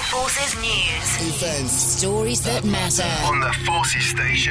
Forces News. Events. Stories that matter. On the Forces Station.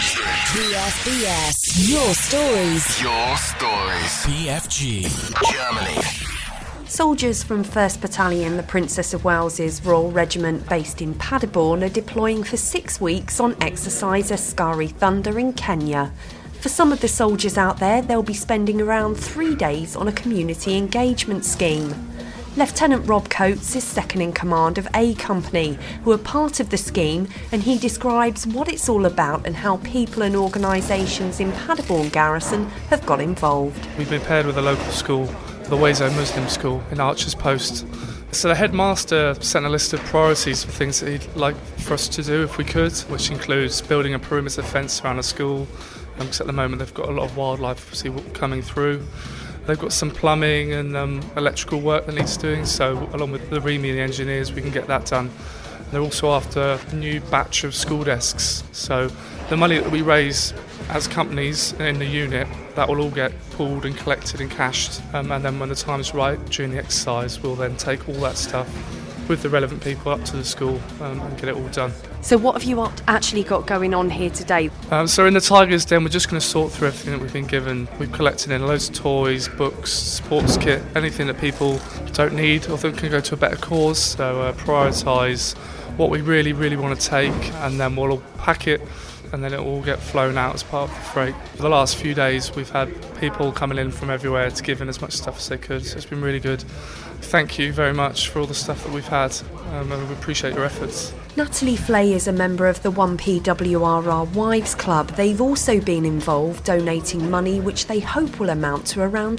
BFBS. Your stories. Your stories. BFG. Germany. Soldiers from 1st Battalion, the Princess of Wales's Royal Regiment based in Paderborn, are deploying for 6 weeks on exercise Askari Thunder in Kenya. For some of the soldiers out there, they'll be spending around 3 days on a community engagement scheme. Lieutenant Rob Coates is second in command of A Company, who are part of the scheme, and he describes what it's all about and how people and organisations in Paderborn Garrison have got involved. We've been paired with a local school, the Wezo Muslim School in Archer's Post. So the headmaster sent a list of priorities for things that he'd like for us to do if we could, which includes building a perimeter fence around a school, because at the moment they've got a lot of wildlife coming through. They've got some plumbing and electrical work that needs doing, so along with the REME and the engineers, we can get that done. They're also after a new batch of school desks, so the money that we raise as companies in the unit, that will all get pooled and collected and cashed, and then when the time's right during the exercise, we'll then take all that stuff with the relevant people up to the school and get it all done. So what have you actually got going on here today? So in the Tigers Den, we're just going to sort through everything that we've been given. We've collected in loads of toys, books, sports kit, anything that people don't need or think can go to a better cause. So prioritise what we really, really want to take, and then we'll all pack it, and then it will all get flown out as part of the freight. For the last few days, we've had people coming in from everywhere to give in as much stuff as they could, so it's been really good. Thank you very much for all the stuff that we've had, and we appreciate your efforts. Natalie Flay is a member of the 1PWRR Wives Club. They've also been involved donating money which they hope will amount to around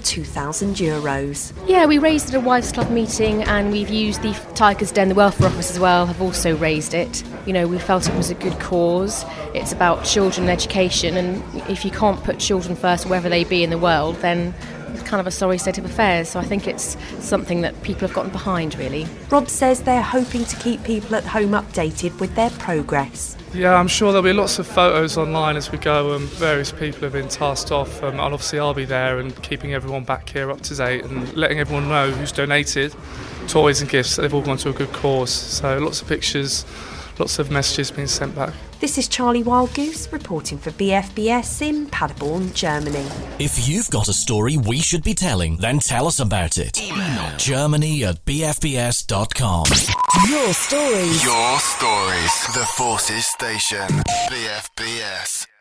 €2,000. Yeah, we raised at a Wives Club meeting, and we've used the Tigers Den, the welfare office as well, have also raised it. You know, we felt it was a good cause. It's about children and education, and if you can't put children first wherever they be in the world, then it's kind of a sorry state of affairs. So I think it's something that people have gotten behind, really. Rob says they're hoping to keep people at home updated with their progress. Yeah, I'm sure there'll be lots of photos online as we go, and various people have been tasked off, and obviously I'll be there and keeping everyone back here up to date and letting everyone know who's donated toys and gifts, that they've all gone to a good cause. So lots of pictures, lots of messages being sent back. This is Charlie Wildgoose reporting for BFBS in Paderborn, Germany. If you've got a story we should be telling, then tell us about it. Email germany@bfbs.com. Your stories. Your stories. The Forces Station. BFBS.